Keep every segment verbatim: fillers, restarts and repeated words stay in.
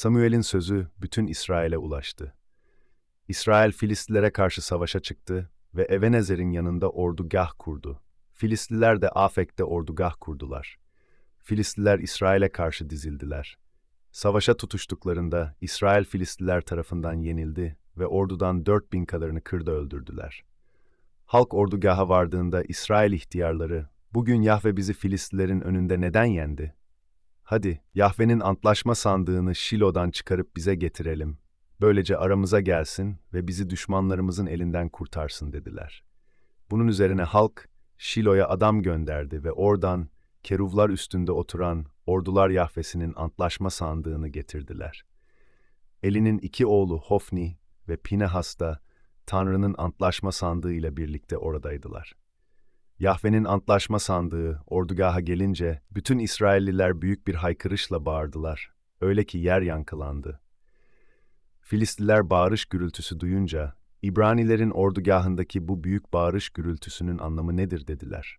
Samuel'in sözü bütün İsrail'e ulaştı. İsrail Filistlilere karşı savaşa çıktı ve Ebenezer'in yanında ordugah kurdu. Filistliler de Afek'te ordugah kurdular. Filistliler İsrail'e karşı dizildiler. Savaşa tutuştuklarında İsrail Filistliler tarafından yenildi ve ordudan dört bin kadarını kırda öldürdüler. Halk ordugaha vardığında İsrail ihtiyarları, "Bugün Yahve bizi Filistlilerin önünde neden yendi? Hadi Yahve'nin antlaşma sandığını Şilo'dan çıkarıp bize getirelim. Böylece aramıza gelsin ve bizi düşmanlarımızın elinden kurtarsın," dediler. Bunun üzerine halk Şilo'ya adam gönderdi ve oradan keruvlar üstünde oturan ordular Yahvesinin antlaşma sandığını getirdiler. Eli'nin iki oğlu Hofni ve Pinehas da Tanrı'nın antlaşma sandığı ile birlikte oradaydılar. Yahve'nin antlaşma sandığı ordugaha gelince bütün İsrailliler büyük bir haykırışla bağırdılar. Öyle ki yer yankılandı. Filistliler bağırış gürültüsü duyunca, İbranilerin ordugahındaki bu büyük bağırış gürültüsünün anlamı nedir dediler.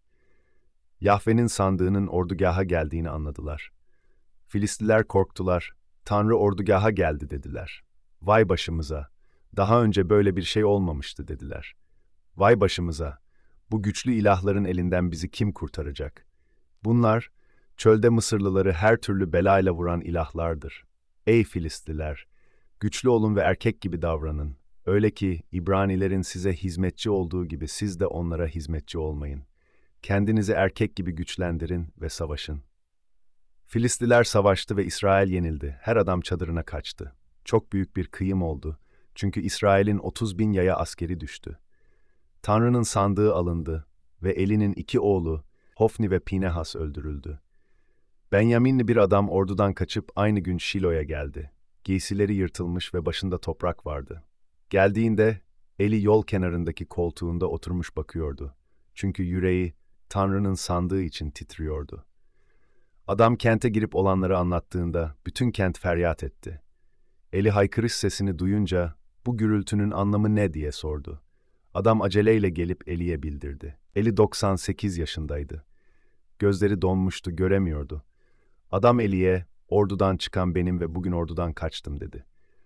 Yahve'nin sandığının ordugaha geldiğini anladılar. Filistliler korktular, "Tanrı ordugaha geldi," dediler. "Vay başımıza, daha önce böyle bir şey olmamıştı," dediler. "Vay başımıza, bu güçlü ilahların elinden bizi kim kurtaracak? Bunlar, çölde Mısırlıları her türlü belayla vuran ilahlardır. Ey Filistliler, güçlü olun ve erkek gibi davranın. Öyle ki İbranilerin size hizmetçi olduğu gibi siz de onlara hizmetçi olmayın. Kendinizi erkek gibi güçlendirin ve savaşın." Filistliler savaştı ve İsrail yenildi. Her adam çadırına kaçtı. Çok büyük bir kıyım oldu. Çünkü İsrail'in otuz bin yaya askeri düştü. Tanrı'nın sandığı alındı ve Eli'nin iki oğlu Hofni ve Pinehas öldürüldü. Benyaminli bir adam ordudan kaçıp aynı gün Şilo'ya geldi. Giysileri yırtılmış ve başında toprak vardı. Geldiğinde Eli yol kenarındaki koltuğunda oturmuş bakıyordu. Çünkü yüreği Tanrı'nın sandığı için titriyordu. Adam kente girip olanları anlattığında bütün kent feryat etti. Eli haykırış sesini duyunca bu gürültünün anlamı ne diye sordu. Adam aceleyle gelip Eli'ye bildirdi. Eli doksan sekiz yaşındaydı. Gözleri donmuştu, göremiyordu. Adam Eli'ye, "Ordudan çıkan benim ve bugün ordudan kaçtım," dedi.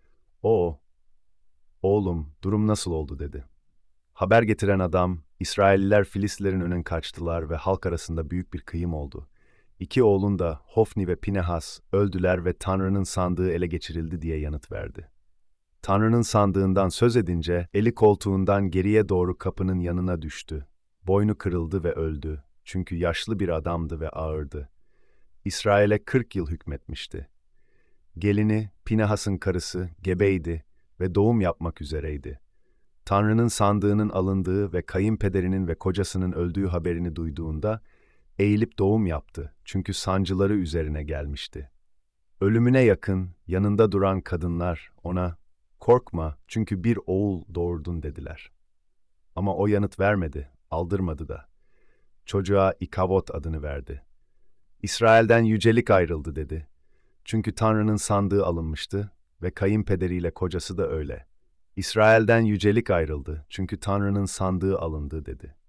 O, "Oğlum, durum nasıl oldu?" dedi. Haber getiren adam, İsrailliler Filistlilerin önüne kaçtılar ve halk arasında büyük bir kıyım oldu. İki oğlun da Hofni ve Pinehas öldüler ve Tanrı'nın sandığı ele geçirildi diye yanıt verdi. Tanrı'nın sandığından söz edince Eli koltuğundan geriye doğru kapının yanına düştü. Boynu kırıldı ve öldü. Çünkü yaşlı bir adamdı ve ağırdı. İsrail'e kırk yıl hükmetmişti. Gelini, Pinehas'ın karısı, gebeydi ve doğum yapmak üzereydi. Tanrı'nın sandığının alındığı ve kayınpederinin ve kocasının öldüğü haberini duyduğunda eğilip doğum yaptı çünkü sancıları üzerine gelmişti. Ölümüne yakın yanında duran kadınlar ona, "Korkma çünkü bir oğul doğurdun," dediler. Ama o yanıt vermedi, aldırmadı da. Çocuğa İkavot adını verdi. "İsrail'den yücelik ayrıldı," dedi. Çünkü Tanrı'nın sandığı alınmıştı ve kayınpederiyle kocası da öyle. "İsrail'den yücelik ayrıldı çünkü Tanrı'nın sandığı alındı," dedi.